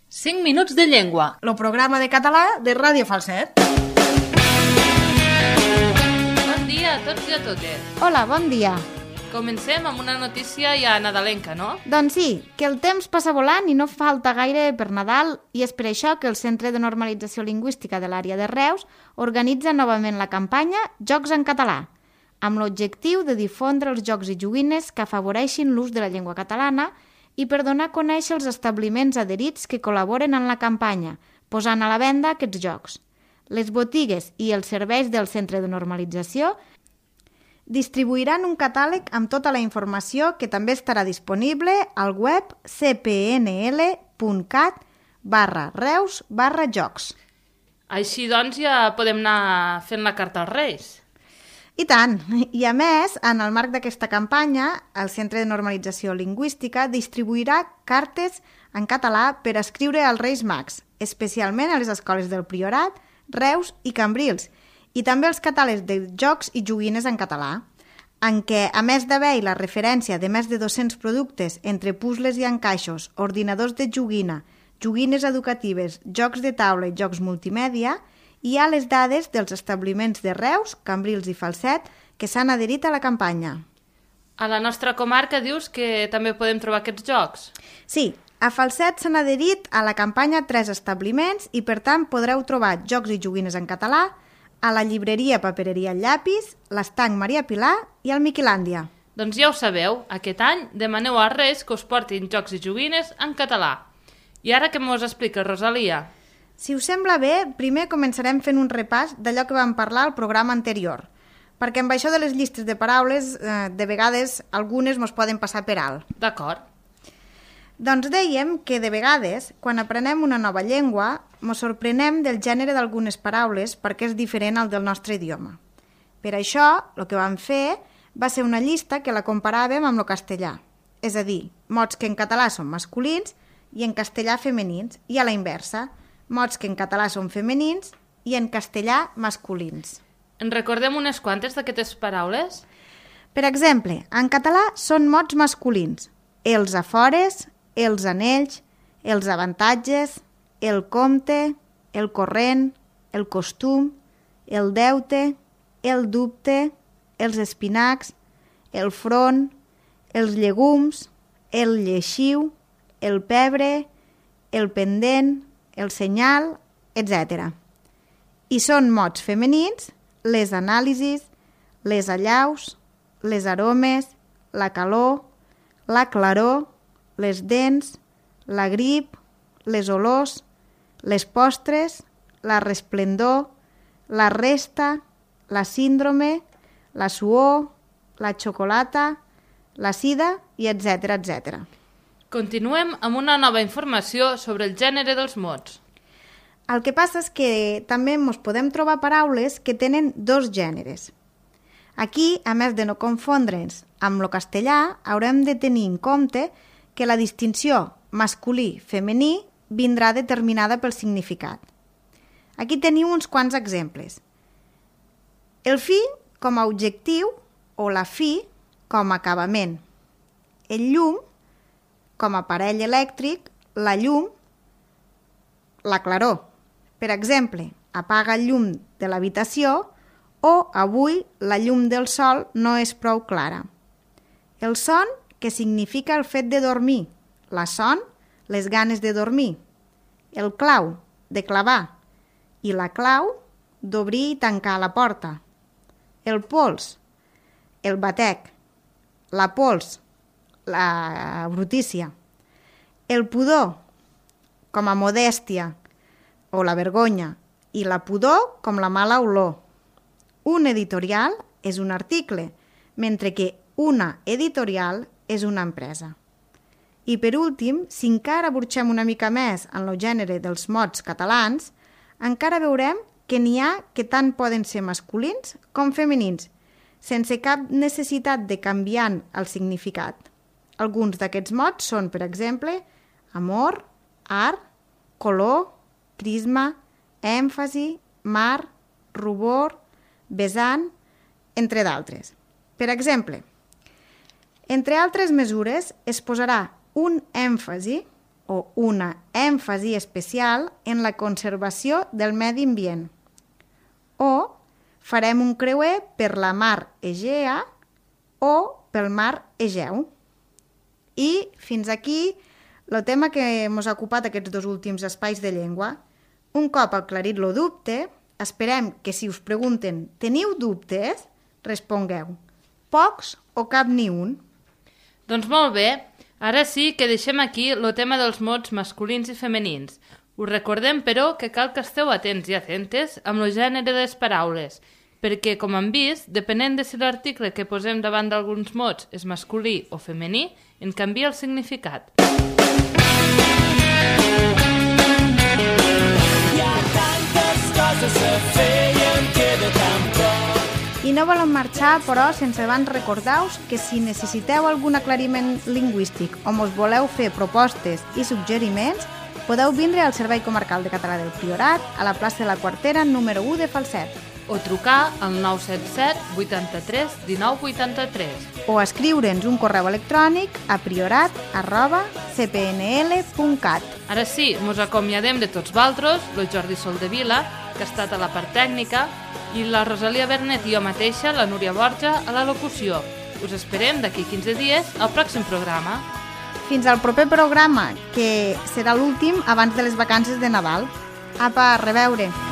5 minuts de llengua. El programa de català de Ràdio Falset. Bon dia a tots i a totes. Hola, bon dia. Comencem amb una notícia ja nadalenca, no? Doncs sí, que el temps passa volant i no falta gaire per Nadal, i és per això que el Centre de Normalització Lingüística de l'àrea de Reus organitza novament la campanya Jocs en català, amb l'objectiu de difondre els jocs i joguines que afavoreixin l'ús de la llengua catalana i per donar a conèixer els establiments adherits que col·laboren en la campanya, posant a la venda aquests jocs. Les botigues i els serveis del Centre de Normalització distribuiran un catàleg amb tota la informació que també estarà disponible al web cpnl.cat/reus/jocs. Així doncs ja podem anar fent la carta als Reis. I tant! I a més, en el marc d'aquesta campanya, el Centre de Normalització Lingüística distribuirà cartes en català per escriure als Reis Mags, especialment a les escoles del Priorat, Reus i Cambrils, i també els catàlegs de jocs i joguines en català, en què, a més d'haver-hi la referència de més de 200 productes entre puzzles i encaixos, ordinadors de joguina, joguines educatives, jocs de taula i jocs multimèdia, hi ha les dades dels establiments de Reus, Cambrils i Falset que s'han adherit a la campanya. A la nostra comarca dius que també podem trobar aquests jocs? Sí, a Falset s'han adherit a la campanya 3 establiments i per tant podreu trobar jocs i joguines en català a la llibreria Papereria Llapis, l'Estanc Maria Pilar i al Miquilàndia. Doncs ja ho sabeu, aquest any demaneu als Reis que us portin jocs i joguines en català. I ara què mos explica, Rosalia? Si us sembla bé, primer començarem fent un repàs d'allò que vam parlar al programa anterior, perquè amb això de les llistes de paraules, de vegades, algunes mos poden passar per alt. D'acord. Doncs dèiem que de vegades, quan aprenem una nova llengua, mos sorprenem del gènere d'algunes paraules perquè és diferent al del nostre idioma. Per això, el que vam fer va ser una llista que la comparàvem amb el castellà, és a dir, mots que en català són masculins i en castellà femenins, i a la inversa, mots que en català són femenins i en castellà masculins. En recordem unes quantes d'aquestes paraules? Per exemple, en català són mots masculins: els afores, els anells, els avantatges, el compte, el corrent, el costum, el deute, el dubte, els espinacs, el front, els llegums, el lleixiu, el pebre, el pendent, el senyal, etc. I són mots femenins les anàlisis, les allaus, les aromes, la calor, la claror, les dents, la grip, les olors, les postres, la resplendor, la resta, la síndrome, la suor, la xocolata, la sida i etc. etc. Continuem amb una nova informació sobre el gènere dels mots. El que passa és que també ens podem trobar paraules que tenen dos gèneres. Aquí, a més de no confondre'ns amb el castellà, haurem de tenir en compte que la distinció masculí-femení vindrà determinada pel significat. Aquí teniu uns quants exemples. El fi com a objectiu o la fi com a acabament. El llum com a aparell elèctric, la llum, la claror. Per exemple, apaga el llum de l'habitació o avui la llum del sol no és prou clara. El son, que significa el fet de dormir. La son, les ganes de dormir. El clau, de clavar. I la clau, d'obrir i tancar la porta. El pols, el batec. La pols, la brutícia. El pudor, com a modèstia o la vergonya, i la pudor com la mala olor. Un editorial és un article, mentre que una editorial és una empresa. I per últim, si encara burxem una mica més en el gènere dels mots catalans, encara veurem que n'hi ha que tant poden ser masculins com femenins, sense cap necessitat de canviar el significat. Alguns d'aquests mots són, per exemple, amor, art, color, prisma, èmfasi, mar, rubor, vessant, entre d'altres. Per exemple, entre altres mesures es posarà un èmfasi o una èmfasi especial en la conservació del medi ambient. O farem un creuer per la mar Egea o pel mar Egeu. I fins aquí el tema que ens ha ocupat aquests 2 últims espais de llengua. Un cop aclarit el dubte, esperem que si us pregunten «Teniu dubtes?», respongueu «Pocs o cap ni un?». Doncs molt bé, ara sí que deixem aquí el tema dels mots masculins i femenins. Us recordem, però, que cal que esteu atents i atentes amb el gènere de les paraules, perquè, com hem vist, depenent de si l'article que posem davant d'alguns mots és masculí o femení, en canvia el significat. I no volem marxar, però, sense abans recordar-vos que si necessiteu algun aclariment lingüístic o mos voleu fer propostes i suggeriments, podeu vindre al Servei Comarcal de Català del Priorat, a la plaça de la Quartera, número 1 de Falset. O trucar al 977 83 19 83. O escriure'ns un correu electrònic a priorat@cpnl.cat. Ara sí, mos acomiadem de tots valtros, el Jordi Soldevila, que ha estat a la part tècnica, i la Rosalia Bernet i jo mateixa, la Núria Borja, a la locució. Us esperem d'aquí 15 dies al pròxim programa. Fins al proper programa, que serà l'últim abans de les vacances de Nadal. Apa, a reveure!